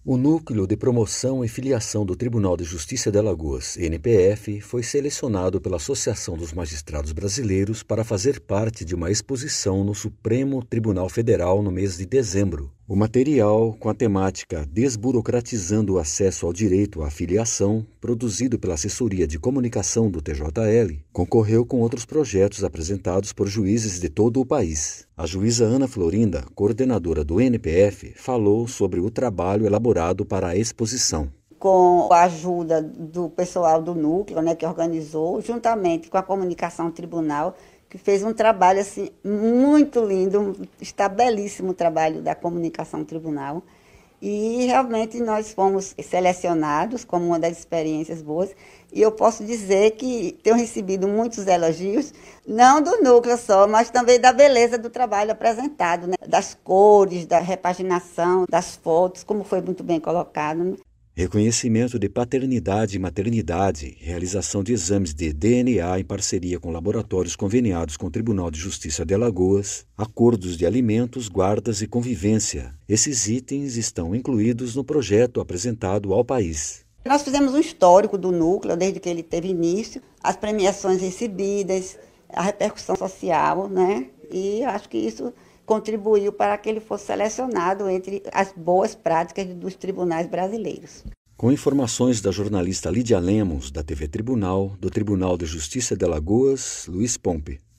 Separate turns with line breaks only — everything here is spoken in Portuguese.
O Núcleo de Promoção e Filiação do Tribunal de Justiça de Alagoas, NPF, foi selecionado pela Associação dos Magistrados Brasileiros para fazer parte de uma exposição no Supremo Tribunal Federal no mês de dezembro. O material, com a temática Desburocratizando o Acesso ao Direito à Filiação, produzido pela Assessoria de Comunicação do TJL, concorreu com outros projetos apresentados por juízes de todo o país. A juíza Ana Florinda, coordenadora do NPF, falou sobre o trabalho elaborado para a exposição.
Com a ajuda do pessoal do núcleo, né, que organizou, juntamente com a comunicação tribunal, que fez um trabalho assim, muito lindo, está belíssimo o trabalho da comunicação tribunal. E realmente nós fomos selecionados como uma das experiências boas. E eu posso dizer que tenho recebido muitos elogios, não do núcleo só, mas também da beleza do trabalho apresentado, né? Das cores, da repaginação, das fotos, como foi muito bem colocado.
Reconhecimento de paternidade e maternidade, realização de exames de DNA em parceria com laboratórios conveniados com o Tribunal de Justiça de Alagoas, acordos de alimentos, guardas e convivência. Esses itens estão incluídos no projeto apresentado ao país.
Nós fizemos um histórico do núcleo, desde que ele teve início, as premiações recebidas, a repercussão social, né? E acho que isso contribuiu para que ele fosse selecionado entre as boas práticas dos tribunais brasileiros.
Com informações da jornalista Lídia Lemos, da TV Tribunal, do Tribunal de Justiça de Alagoas, Luiz Pompe.